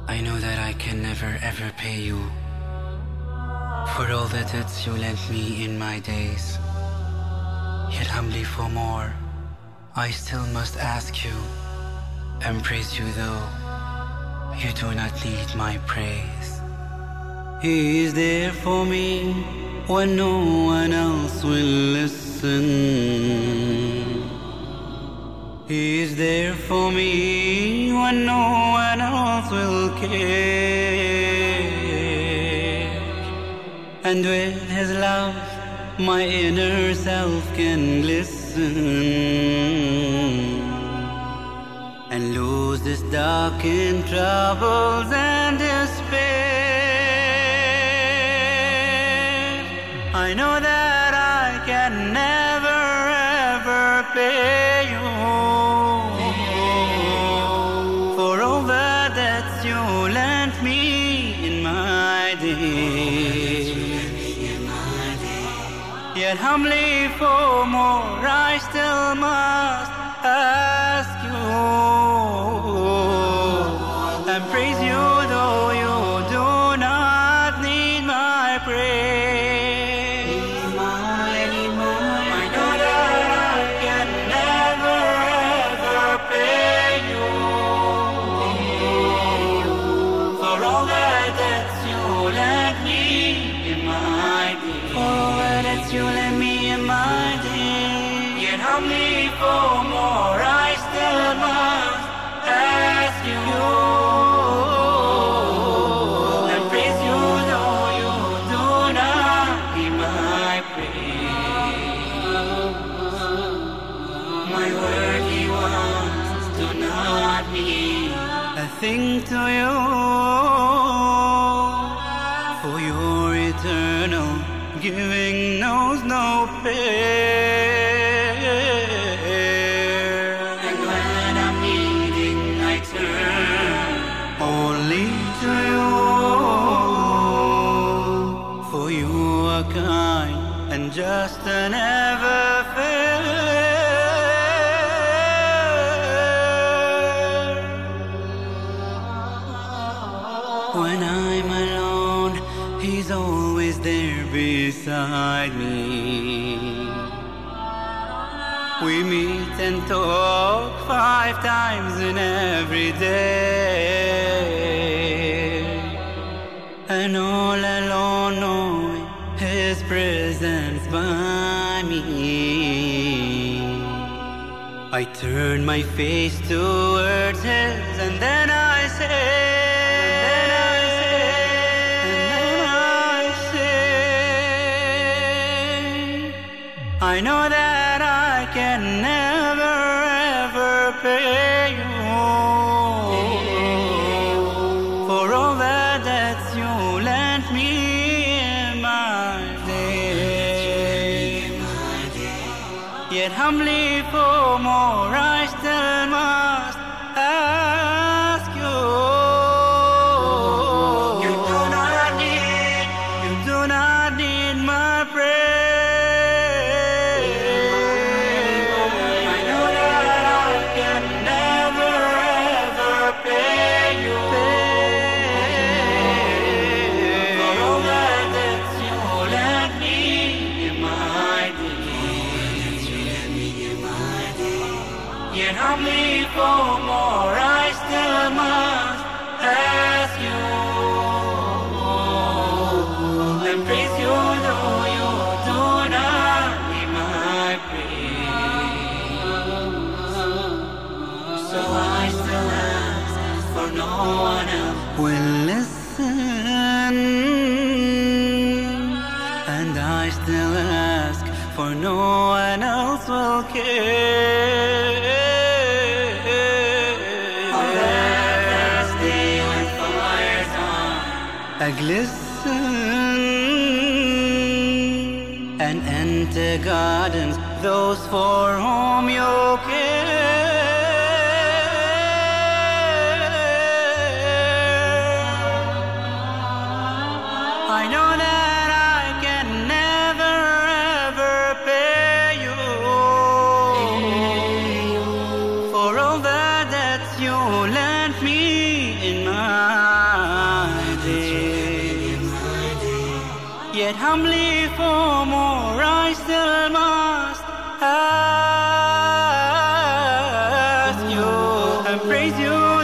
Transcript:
I know that I can never ever pay you for all the debts you lent me in my days. Yet humbly for more, I still must ask you and praise you, though you do not need my praise. He is there for me when no one else will listen. He is there for me when no one else will care. And with his love, my inner self can glisten and lose this darkened troubles and despair. I know that I can never ever pay you for all the debts you lent me in my day. Yet humbly for more, I still must ask you and praise you, though you do not need my praise. I know that I can never ever pay you for all the debts you lent me in my day. For all the debts you lent me in my day. Yet humbly for more, I still must ask you and praise you, though you do not need my praise. My worthy ones do not mean a thing to you, for your eternal giving knows no pain. And when I'm needing, I turn only to you, for you are kind and just and ever fair. When I'm alone, he's always there beside me. We meet and talk 5 times in every day, and all alone knowing his presence by me, I turn my face towards his, and then I say, I know that I can never ever pay you for all the debts you lent me in my day. Yet humbly for more, I still must ask you. You do not need my praise. Yet humbly for more, I still must ask you and praise you, though you do not need my praise. So I still ask, for no one else will listen, and I still ask, for no one else will care. I glisten and enter gardens, those for whom you care. I know that I can never ever pay you for all the debts you lent me in my Yet humbly for more I still must ask you and praise you.